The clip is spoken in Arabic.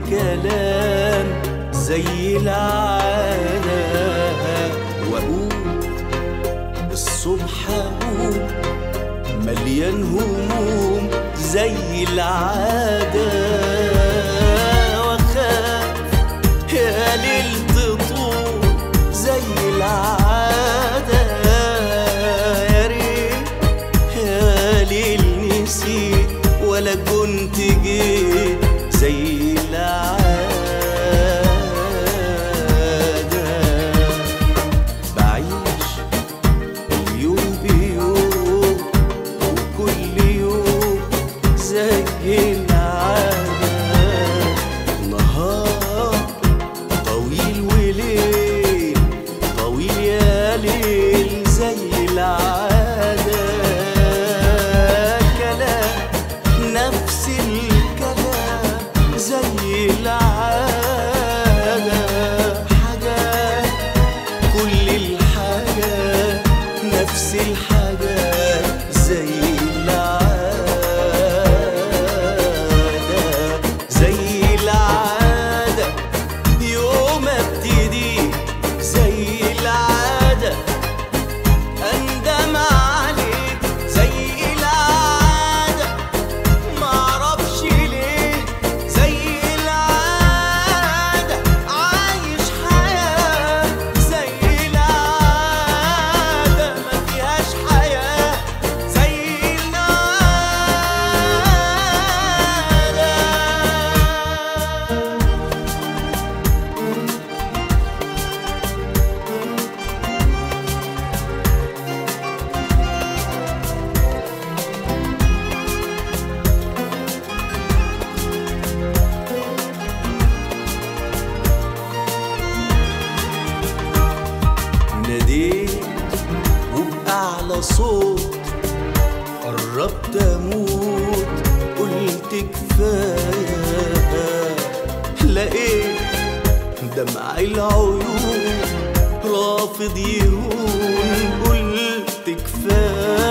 الكلام زي العادة، وأقوم الصبح أقوم مليان هموم زي العادة، وأخاف يا ليل تطول زي العادة، يا ريت يا ليل نسيت ولا كنت جيت زي العادة. بعيش اليوم بيوم وكل يوم زي العادة، نهار طويل وليل طويل يا ليل زي العادة، كلام نفس الكلام زي العادة، حاجات كل الحاجات نفس الحاجات زي العادة، زي العادة يوم ابتدي زي العادة، أندم عليك زي العادة، معرفش ليه زي العادة، عايش حياة زي العادة، ما فيهاش حياة زي العادة. ناديت وبأعلى صوت، قربت أموت قلت كفاية، لقيت دمع العيون رافض يهون قلت كفاية.